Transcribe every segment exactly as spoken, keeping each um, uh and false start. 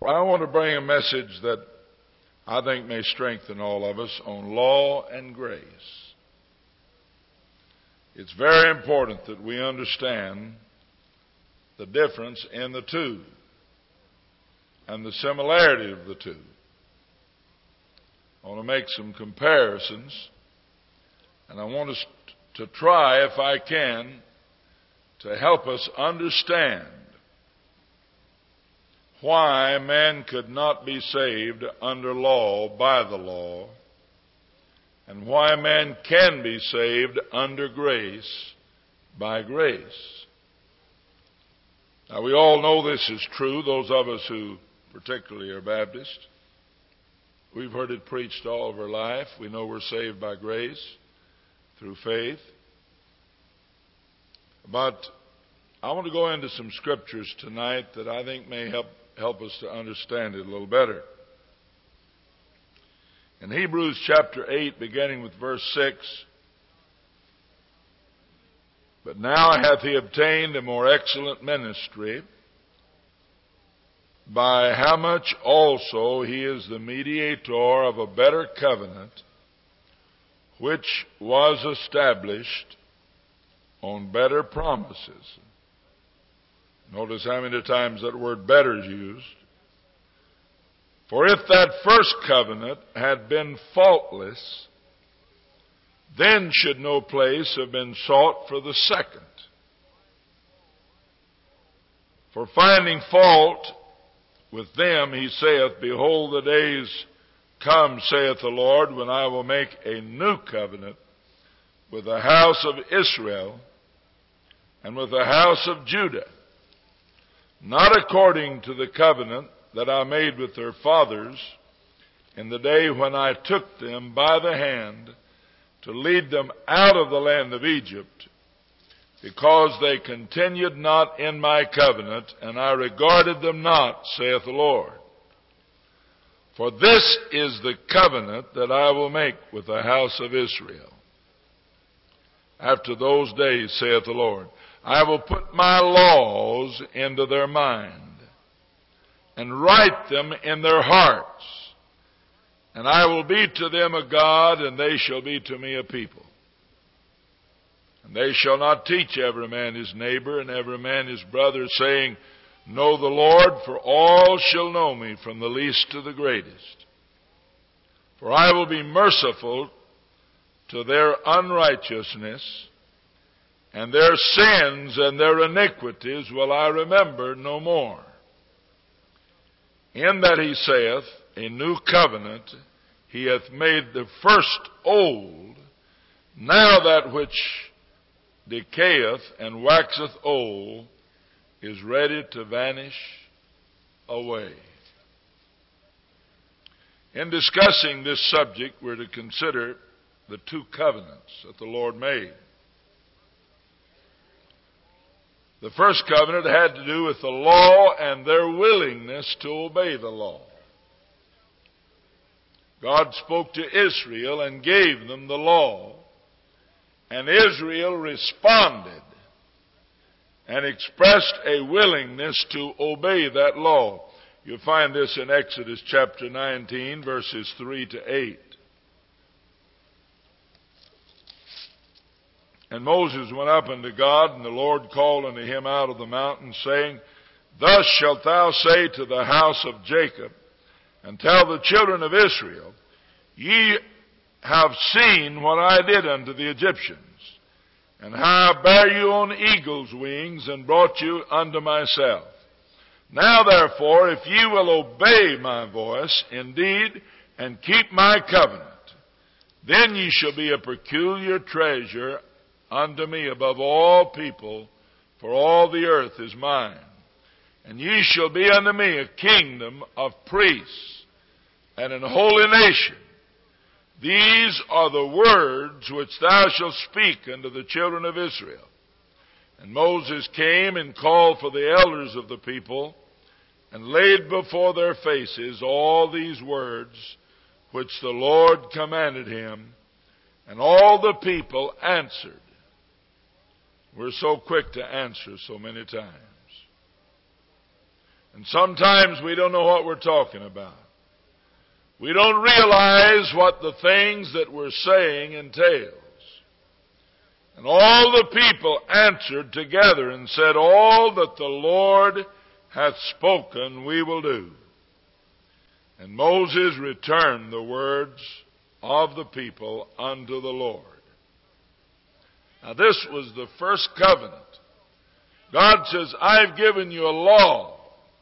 I want to bring a message that I think may strengthen all of us on law and grace. It's very important that we understand the difference in the two and the similarity of the two. I want to make some comparisons, and I want us to try, if I can, to help us understand why man could not be saved under law by the law, and why man can be saved under grace by grace. Now, we all know this is true, those of us who particularly are Baptist. We've heard it preached all of our life. We know we're saved by grace through faith. But I want to go into some scriptures tonight that I think may help help us to understand it a little better. In Hebrews chapter eight, beginning with verse six, "But now hath he obtained a more excellent ministry, by how much also he is the mediator of a better covenant, which was established on better promises." Notice how many times that word better is used. "For if that first covenant had been faultless, then should no place have been sought for the second. For finding fault with them, he saith, Behold, the days come, saith the Lord, when I will make a new covenant with the house of Israel and with the house of Judah, not according to the covenant that I made with their fathers in the day when I took them by the hand to lead them out of the land of Egypt, because they continued not in my covenant, and I regarded them not, saith the Lord. For this is the covenant that I will make with the house of Israel. After those days, saith the Lord, I will put my laws into their mind, and write them in their hearts. And I will be to them a God, and they shall be to me a people. And they shall not teach every man his neighbor, and every man his brother, saying, Know the Lord, for all shall know me, from the least to the greatest. For I will be merciful to their unrighteousness, and their sins and their iniquities will I remember no more. In that he saith, A new covenant, he hath made the first old. Now that which decayeth and waxeth old is ready to vanish away." In discussing this subject, we're to consider the two covenants that the Lord made. The first covenant had to do with the law and their willingness to obey the law. God spoke to Israel and gave them the law, and Israel responded and expressed a willingness to obey that law. You'll find this in Exodus chapter nineteen, verses three to eight. "And Moses went up unto God, and the Lord called unto him out of the mountain, saying, Thus shalt thou say to the house of Jacob, and tell the children of Israel, Ye have seen what I did unto the Egyptians, and how I bare you on eagle's wings, and brought you unto myself. Now therefore, if ye will obey my voice indeed, and keep my covenant, then ye shall be a peculiar treasure unto me above all people, for all the earth is mine. And ye shall be unto me a kingdom of priests, and an holy nation. These are the words which thou shalt speak unto the children of Israel. And Moses came and called for the elders of the people, and laid before their faces all these words which the Lord commanded him. And all the people answered." We're so quick to answer so many times. And sometimes we don't know what we're talking about. We don't realize what the things that we're saying entails. And all the people answered together and said, all that the Lord hath spoken we will do. And Moses returned the words of the people unto the Lord. Now this was the first covenant. God says, I've given you a law.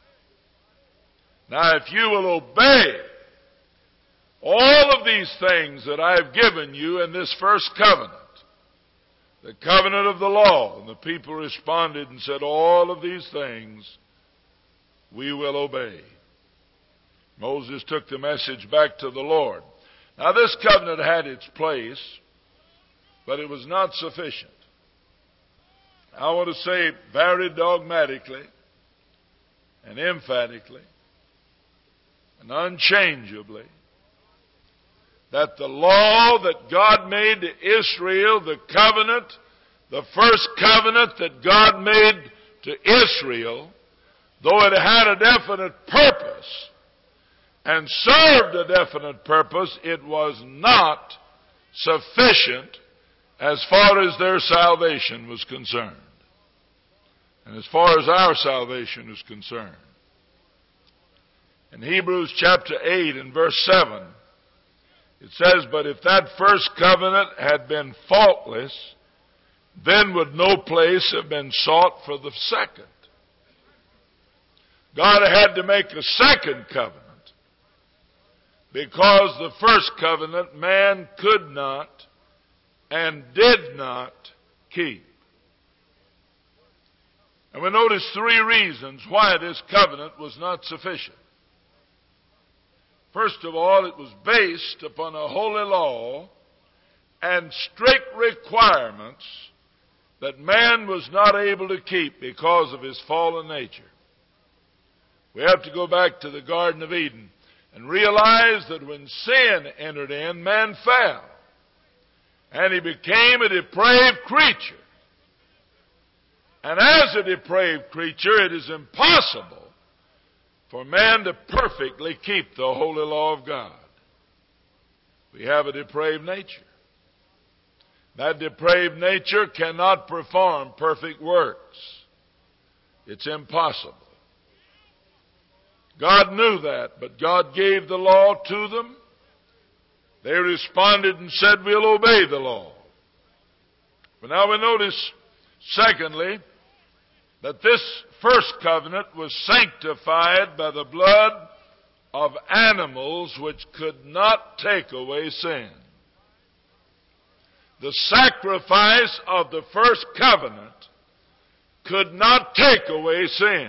Now if you will obey all of these things that I've given you in this first covenant, the covenant of the law, and the people responded and said, all of these things we will obey. Moses took the message back to the Lord. Now this covenant had its place, but it was not sufficient. I want to say very dogmatically and emphatically and unchangeably that the law that God made to Israel, the covenant, the first covenant that God made to Israel, though it had a definite purpose and served a definite purpose, it was not sufficient as far as their salvation was concerned. And as far as our salvation is concerned. In Hebrews chapter eight and verse seven, it says, but if that first covenant had been faultless, then would no place have been sought for the second. God had to make a second covenant because the first covenant man could not and did not keep. And we notice three reasons why this covenant was not sufficient. First of all, it was based upon a holy law and strict requirements that man was not able to keep because of his fallen nature. We have to go back to the Garden of Eden and realize that when sin entered in, man fell. And he became a depraved creature. And as a depraved creature, it is impossible for man to perfectly keep the holy law of God. We have a depraved nature. That depraved nature cannot perform perfect works. It's impossible. God knew that, but God gave the law to them. They responded and said, we'll obey the law. But now we notice, secondly, that this first covenant was sanctified by the blood of animals which could not take away sin. The sacrifice of the first covenant could not take away sin.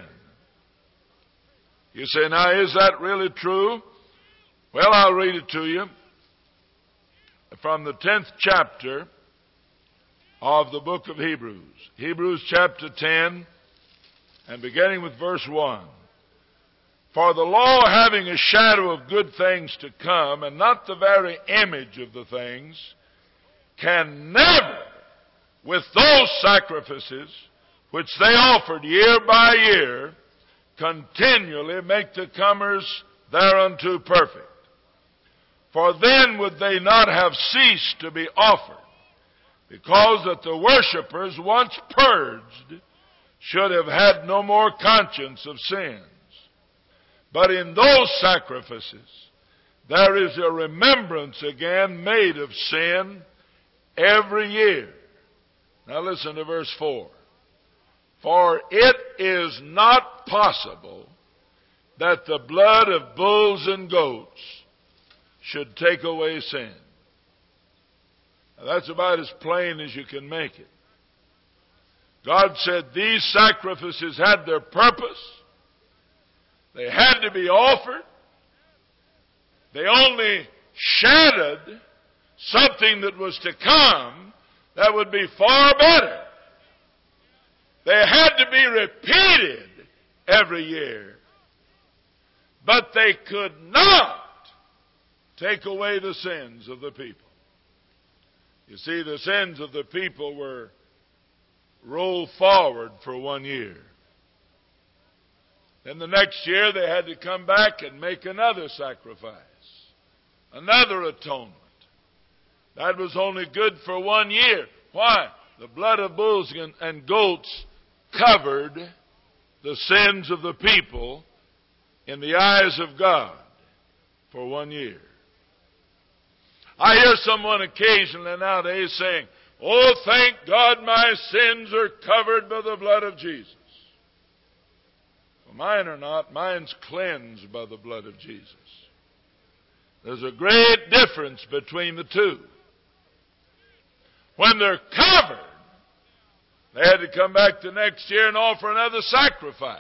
You say, now is that really true? Well, I'll read it to you from the tenth chapter of the book of Hebrews. Hebrews chapter ten, and beginning with verse one. For the law, having a shadow of good things to come, and not the very image of the things, can never, with those sacrifices which they offered year by year, continually make the comers thereunto perfect. For then would they not have ceased to be offered, because that the worshippers, once purged, should have had no more conscience of sins. But in those sacrifices, there is a remembrance again made of sin every year. Now listen to verse four. For it is not possible that the blood of bulls and goats should take away sin. Now that's about as plain as you can make it. God said these sacrifices had their purpose. They had to be offered. They only shadowed something that was to come that would be far better. They had to be repeated every year. But they could not take away the sins of the people. You see, the sins of the people were rolled forward for one year. Then the next year they had to come back and make another sacrifice, another atonement. That was only good for one year. Why? The blood of bulls and goats covered the sins of the people in the eyes of God for one year. I hear someone occasionally nowadays saying, "Oh, thank God my sins are covered by the blood of Jesus." Well, mine are not. Mine's cleansed by the blood of Jesus. There's a great difference between the two. When they're covered, they had to come back the next year and offer another sacrifice.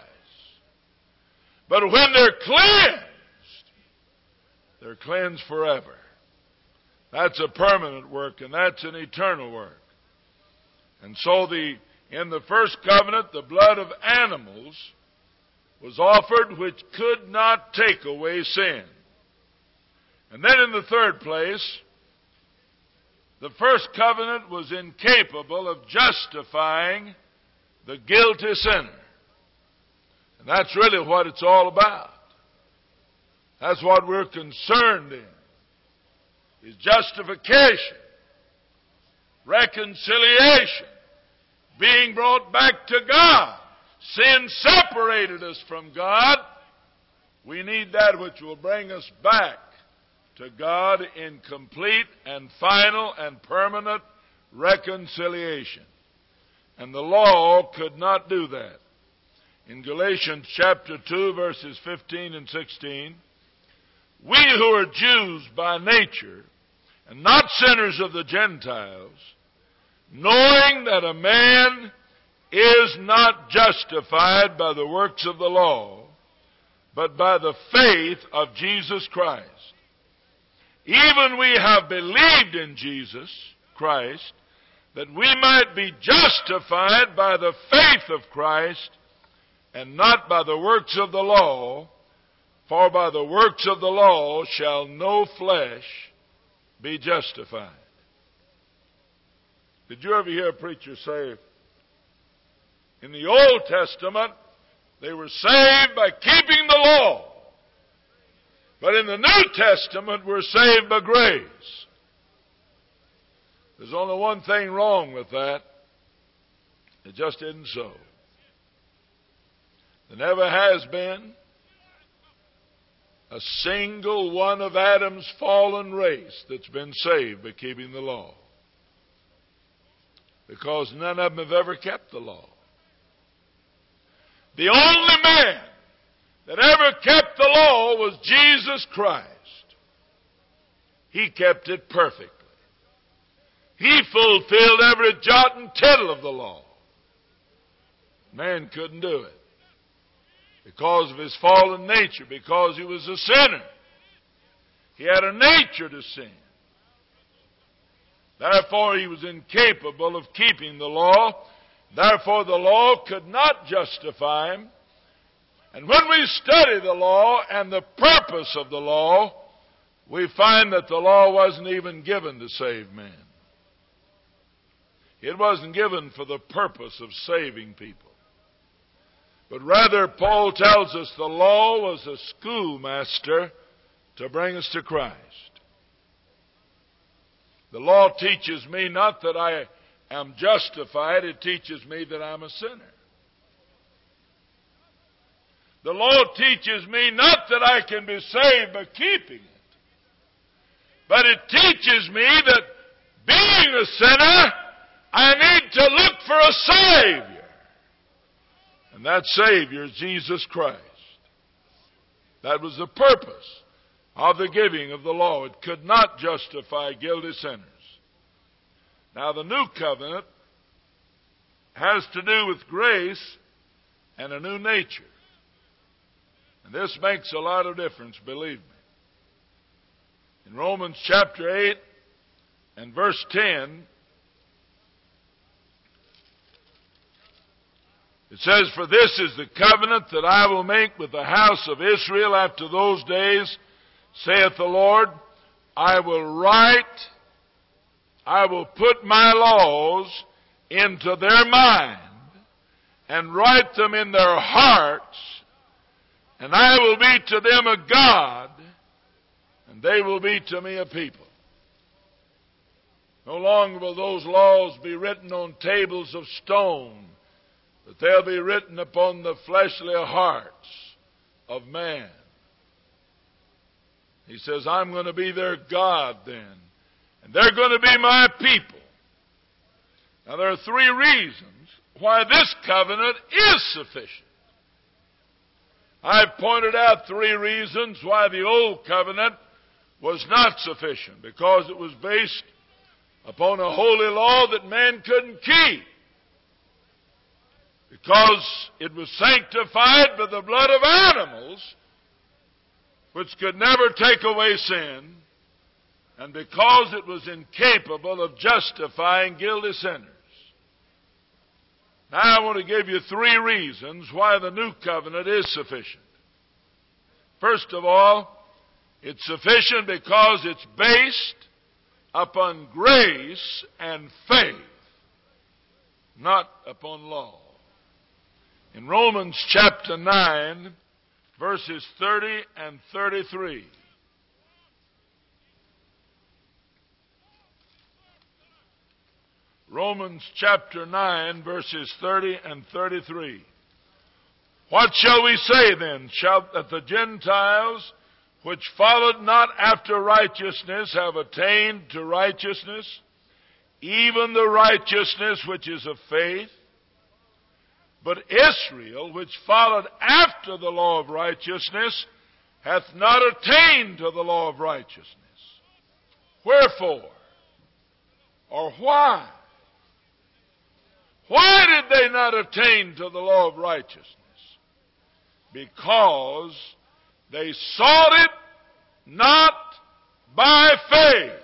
But when they're cleansed, they're cleansed forever. That's a permanent work, and that's an eternal work. And so the in the first covenant, the blood of animals was offered, which could not take away sin. And then in the third place, the first covenant was incapable of justifying the guilty sinner. And that's really what it's all about. That's what we're concerned in, is justification, reconciliation, being brought back to God. Sin separated us from God. We need that which will bring us back to God in complete and final and permanent reconciliation. And the law could not do that. In Galatians chapter two, verses fifteen and sixteen, we who are Jews by nature, and not sinners of the Gentiles, knowing that a man is not justified by the works of the law, but by the faith of Jesus Christ. Even we have believed in Jesus Christ, that we might be justified by the faith of Christ, and not by the works of the law, for by the works of the law shall no flesh be justified. Did you ever hear a preacher say, in the Old Testament, they were saved by keeping the law, but in the New Testament, we're saved by grace? There's only one thing wrong with that. It just isn't so. There never has been a single one of Adam's fallen race that's been saved by keeping the law, because none of them have ever kept the law. The only man that ever kept the law was Jesus Christ. He kept it perfectly. He fulfilled every jot and tittle of the law. Man couldn't do it because of his fallen nature, because he was a sinner. He had a nature to sin. Therefore, he was incapable of keeping the law. Therefore, the law could not justify him. And when we study the law and the purpose of the law, we find that the law wasn't even given to save men. It wasn't given for the purpose of saving people. But rather, Paul tells us the law was a schoolmaster to bring us to Christ. The law teaches me not that I am justified, it teaches me that I'm a sinner. The law teaches me not that I can be saved by keeping it, but it teaches me that being a sinner, I need to look for a Savior. And that Savior is Jesus Christ. That was the purpose of the giving of the law. It could not justify guilty sinners. Now, the new covenant has to do with grace and a new nature. And this makes a lot of difference, believe me. In Romans chapter eight and verse ten, it says, "For this is the covenant that I will make with the house of Israel after those days, saith the Lord. I will write, I will put my laws into their mind, and write them in their hearts, And I will be to them a God, and they will be to me a people. No longer will those laws be written on tables of stone, but they'll be written upon the fleshly hearts of man. He says, I'm going to be their God then, and they're going to be my people. Now there are three reasons why this covenant is sufficient. I've pointed out three reasons why the old covenant was not sufficient. Because it was based upon a holy law that man couldn't keep. Because it was sanctified by the blood of animals, which could never take away sin, and because it was incapable of justifying guilty sinners. Now I want to give you three reasons why the new covenant is sufficient. First of all, it's sufficient because it's based upon grace and faith, not upon law. In Romans chapter nine, verses thirty and thirty-three. Romans chapter nine, verses thirty and thirty-three. What shall we say then? Shall that the Gentiles, which followed not after righteousness, have attained to righteousness, even the righteousness which is of faith? But Israel, which followed after the law of righteousness, hath not attained to the law of righteousness. Wherefore? Or why? Why did they not attain to the law of righteousness? Because they sought it not by faith,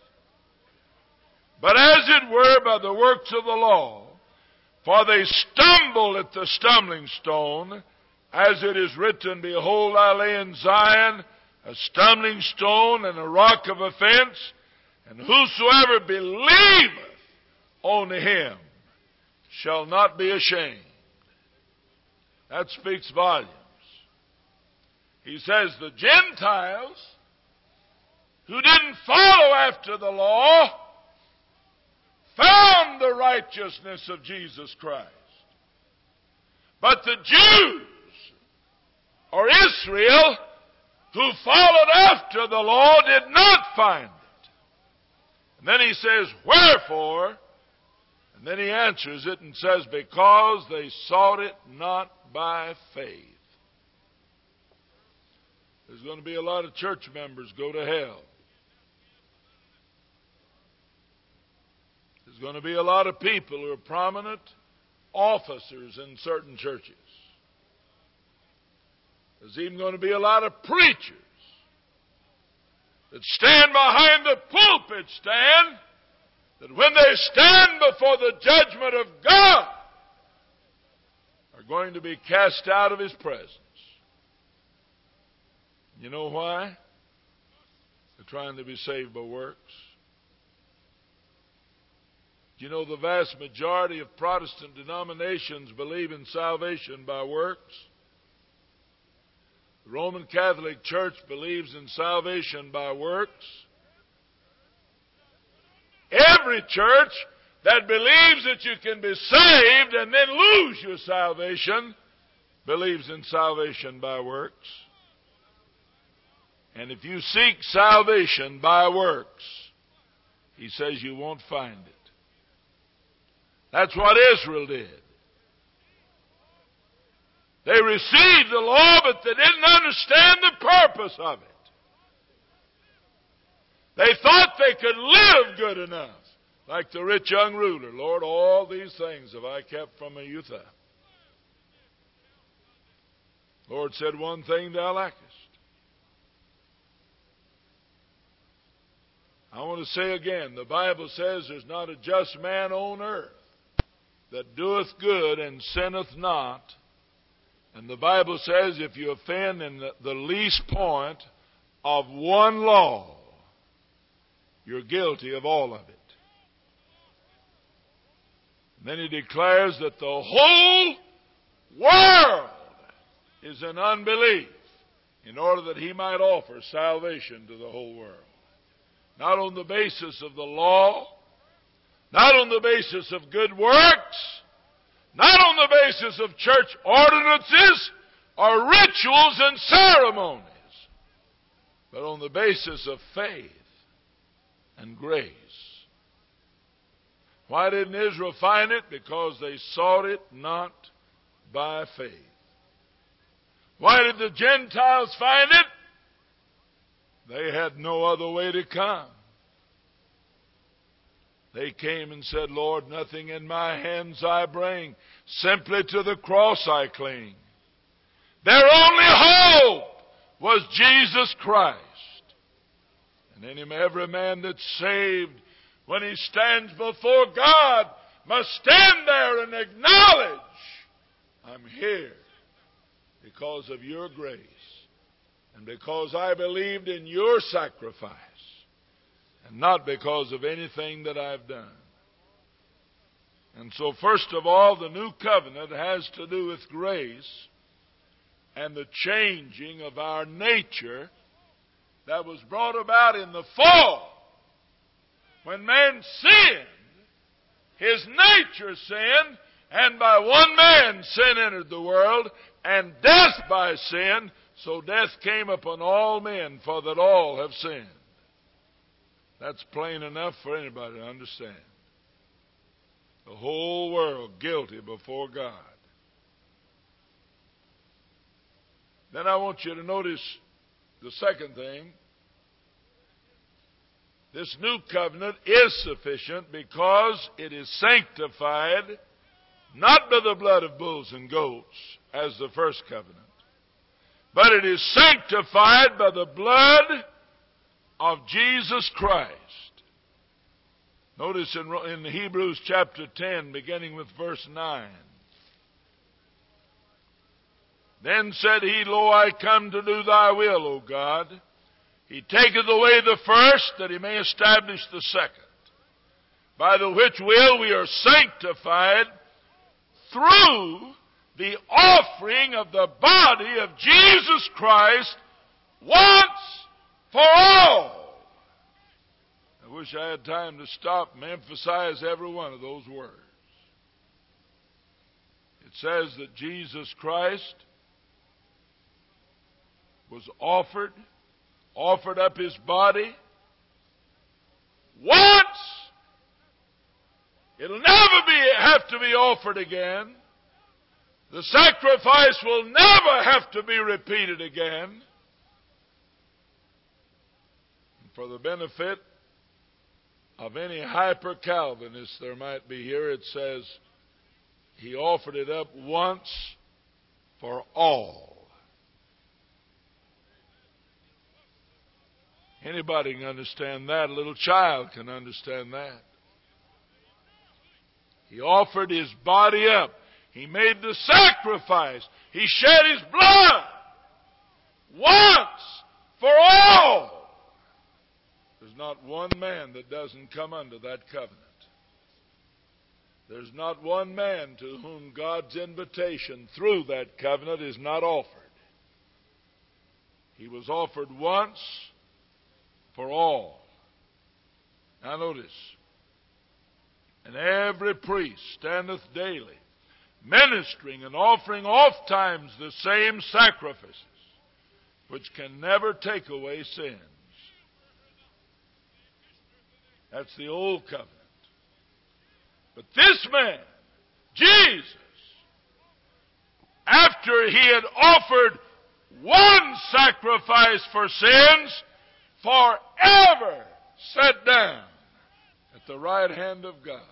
but as it were by the works of the law. For they stumble at the stumbling stone, as it is written, Behold, I lay in Zion a stumbling stone and a rock of offense, and whosoever believeth on him shall not be ashamed. That speaks volumes. He says the Gentiles who didn't follow after the law found the righteousness of Jesus Christ. But the Jews, or Israel, who followed after the law did not find it. And then he says, wherefore? And then he answers it and says, because they sought it not by faith. There's going to be a lot of church members go to hell. There's going to be a lot of people who are prominent officers in certain churches. There's even going to be a lot of preachers that stand behind the pulpit stand, that when they stand before the judgment of God, are going to be cast out of His presence. You know why? They're trying to be saved by works. You know, the vast majority of Protestant denominations believe in salvation by works. The Roman Catholic Church believes in salvation by works. Every church that believes that you can be saved and then lose your salvation believes in salvation by works. And if you seek salvation by works, he says you won't find it. That's what Israel did. They received the law, but they didn't understand the purpose of it. They thought they could live good enough. Like the rich young ruler. Lord, all these things have I kept from my youth up. Lord said, one thing thou lackest. I want to say again, the Bible says there's not a just man on earth that doeth good and sinneth not. And the Bible says if you offend in the, the least point of one law, you're guilty of all of it. And then he declares that the whole world is in unbelief, in order that he might offer salvation to the whole world. Not on the basis of the law, not on the basis of good works, not on the basis of church ordinances or rituals and ceremonies, but on the basis of faith and grace. Why didn't Israel find it? Because they sought it not by faith. Why did the Gentiles find it? They had no other way to come. They came and said, Lord, nothing in my hands I bring, simply to the cross I cling. Their only hope was Jesus Christ. And in him every man that's saved, when he stands before God, must stand there and acknowledge, I'm here because of your grace and because I believed in your sacrifice and not because of anything that I've done. And so first of all, the new covenant has to do with grace and the changing of our nature that was brought about in the fall. When man sinned, his nature sinned, and by one man sin entered the world, and death by sin, so death came upon all men, for that all have sinned. That's plain enough for anybody to understand. The whole world guilty before God. Then I want you to notice the second thing. This new covenant is sufficient because it is sanctified not by the blood of bulls and goats as the first covenant, but it is sanctified by the blood of Jesus Christ. Notice in, in Hebrews chapter ten, beginning with verse nine. Then said he, Lo, I come to do thy will, O God. He taketh away the first, that he may establish the second. By the which will we are sanctified through the offering of the body of Jesus Christ once for all. I wish I had time to stop and emphasize every one of those words. It says that Jesus Christ was offered, offered up his body once. It'll never be have to be offered again. The sacrifice will never have to be repeated again. And for the benefit of any hyper-Calvinist there might be here, it says he offered it up once for all. Anybody can understand that. A little child can understand that. He offered his body up. He made the sacrifice. He shed his blood once for all. There's not one man that doesn't come under that covenant. There's not one man to whom God's invitation through that covenant is not offered. He was offered once for all. Now notice, and every priest standeth daily, ministering and offering oft times the same sacrifices, which can never take away sins. That's the old covenant. But this man, Jesus, after he had offered one sacrifice for sins, forever sat down at the right hand of God.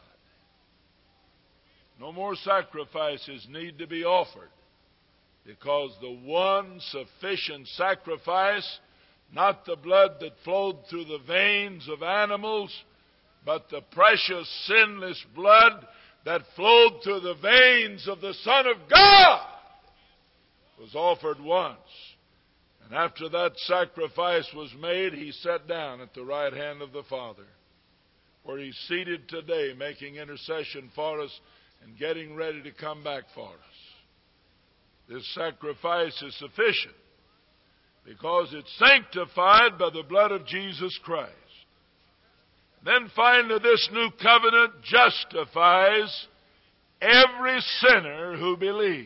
No more sacrifices need to be offered, because the one sufficient sacrifice, not the blood that flowed through the veins of animals, but the precious sinless blood that flowed through the veins of the Son of God, was offered once. And after that sacrifice was made, he sat down at the right hand of the Father, where he's seated today, making intercession for us and getting ready to come back for us. This sacrifice is sufficient because it's sanctified by the blood of Jesus Christ. Then finally, this new covenant justifies every sinner who believes.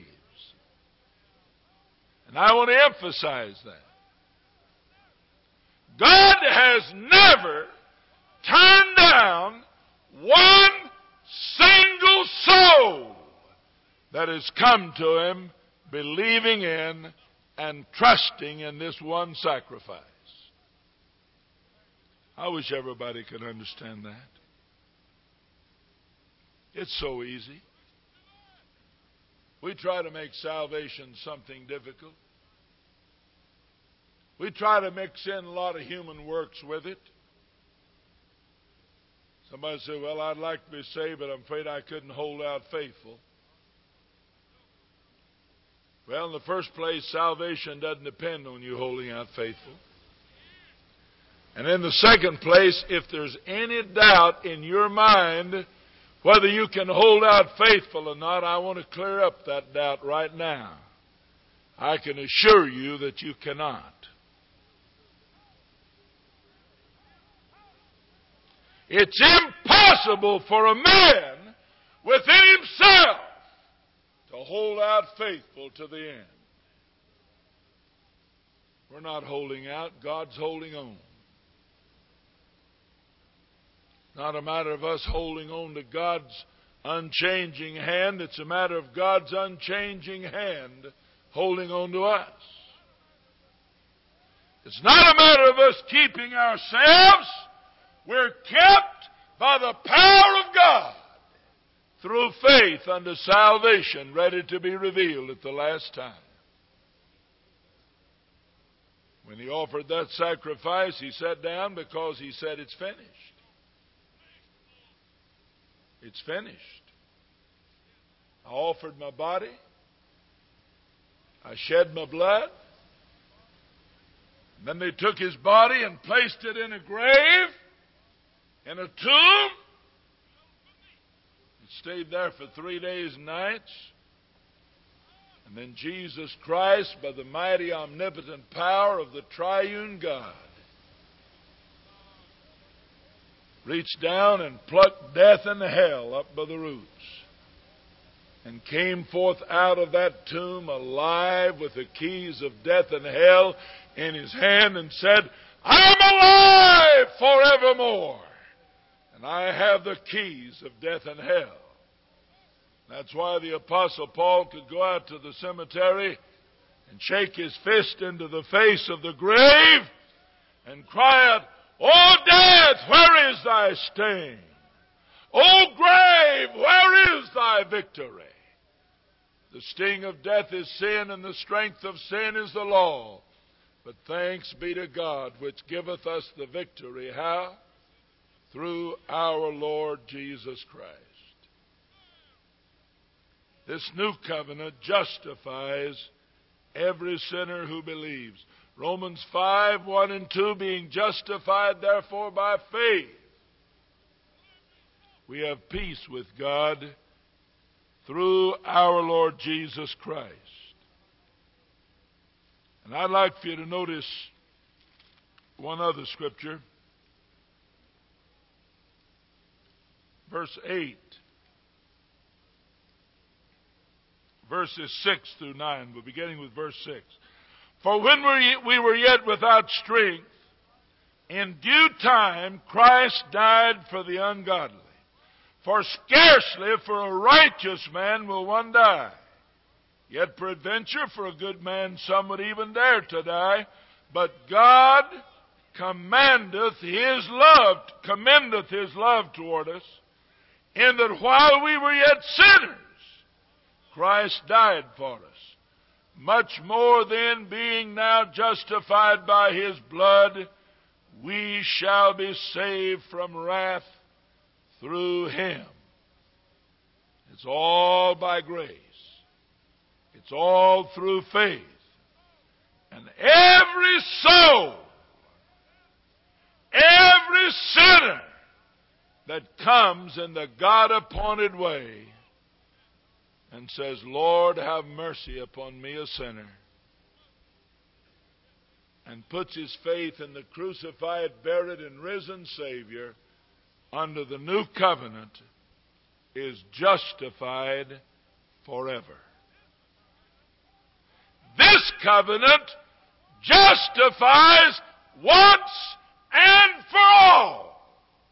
And I want to emphasize that. God has never turned down one single soul that has come to Him believing in and trusting in this one sacrifice. I wish everybody could understand that. It's so easy. We try to make salvation something difficult. We try to mix in a lot of human works with it. Somebody said, well, I'd like to be saved, but I'm afraid I couldn't hold out faithful. Well, in the first place, salvation doesn't depend on you holding out faithful. And in the second place, if there's any doubt in your mind whether you can hold out faithful or not, I want to clear up that doubt right now. I can assure you that you cannot. It's impossible for a man within himself to hold out faithful to the end. We're not holding out. God's holding on. Not a matter of us holding on to God's unchanging hand. It's a matter of God's unchanging hand holding on to us. It's not a matter of us keeping ourselves. We're kept by the power of God through faith unto salvation, ready to be revealed at the last time. When He offered that sacrifice, He sat down because He said, it's finished. It's finished. I offered my body. I shed my blood. And then they took His body and placed it in a grave, in a tomb. It stayed there for three days and nights. And then Jesus Christ, by the mighty omnipotent power of the triune God, reached down and plucked death and hell up by the roots, and came forth out of that tomb alive with the keys of death and hell in His hand, and said, I'm alive forevermore, and I have the keys of death and hell. That's why the Apostle Paul could go out to the cemetery and shake his fist into the face of the grave and cry out, O death, where is thy sting? O grave, where is thy victory? The sting of death is sin, and the strength of sin is the law. But thanks be to God, which giveth us the victory. How? Through our Lord Jesus Christ. This new covenant justifies every sinner who believes. Romans five, one and two, being justified therefore by faith, we have peace with God through our Lord Jesus Christ. And I'd like for you to notice one other scripture. Verse eight. Verses six through nine. We're beginning with verse six. For when we were yet without strength, in due time Christ died for the ungodly. For scarcely for a righteous man will one die. Yet peradventure for a good man some would even dare to die. But God commandeth His love, commendeth His love toward us, in that while we were yet sinners, Christ died for us. Much more then, being now justified by His blood, we shall be saved from wrath through Him. It's all by grace. It's all through faith. And every soul, every sinner that comes in the God-appointed way and says, Lord, have mercy upon me, a sinner, and puts his faith in the crucified, buried, and risen Savior under the new covenant, is justified forever. This covenant justifies once and for all.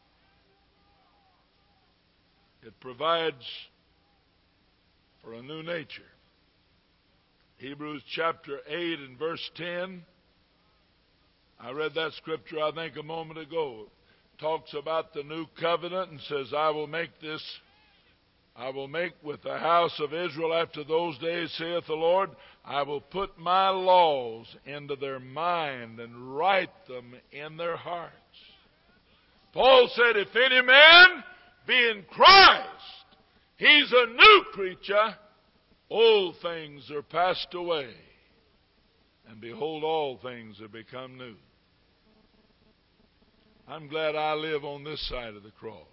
It provides for a new nature. Hebrews chapter eight and verse ten. I read that scripture, I think, a moment ago. It talks about the new covenant and says, I will make this, I will make with the house of Israel after those days, saith the Lord, I will put my laws into their mind and write them in their hearts. Paul said, if any man be in Christ, he's a new creature. Old things are passed away, and behold, all things have become new. I'm glad I live on this side of the cross.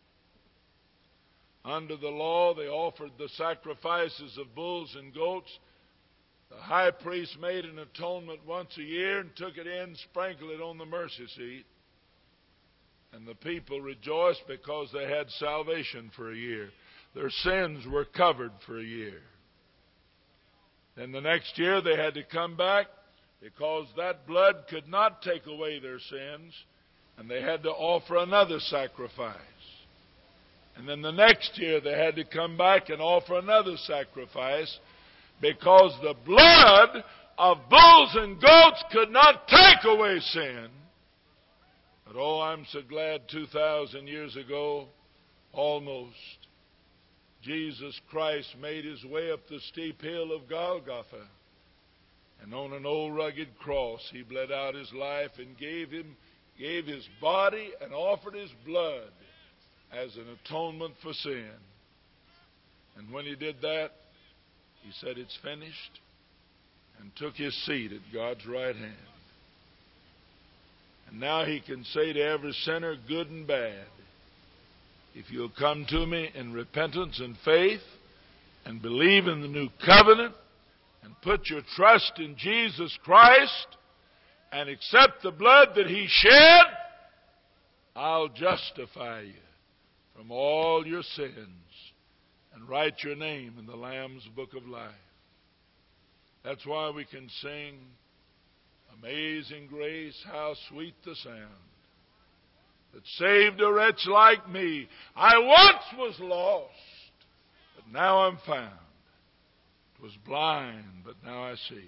Under the law, they offered the sacrifices of bulls and goats. The high priest made an atonement once a year and took it in, sprinkled it on the mercy seat. And the people rejoiced because they had salvation for a year. Their sins were covered for a year. Then the next year they had to come back because that blood could not take away their sins, and they had to offer another sacrifice. And then the next year they had to come back and offer another sacrifice because the blood of bulls and goats could not take away sin. But oh, I'm so glad two thousand years ago, almost, Jesus Christ made his way up the steep hill of Golgotha. And on an old rugged cross, he bled out his life and gave him, gave his body and offered his blood as an atonement for sin. And when he did that, he said, it's finished, and took his seat at God's right hand. And now he can say to every sinner, good and bad, if you'll come to me in repentance and faith and believe in the new covenant and put your trust in Jesus Christ and accept the blood that he shed, I'll justify you from all your sins and write your name in the Lamb's book of life. That's why we can sing, Amazing Grace, how sweet the sound that saved a wretch like me. I once was lost, but now I'm found. Was blind, but now I see.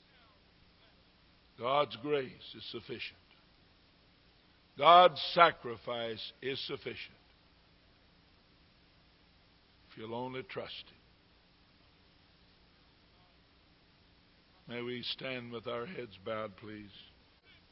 God's grace is sufficient. God's sacrifice is sufficient. If you'll only trust him. May we stand with our heads bowed, please.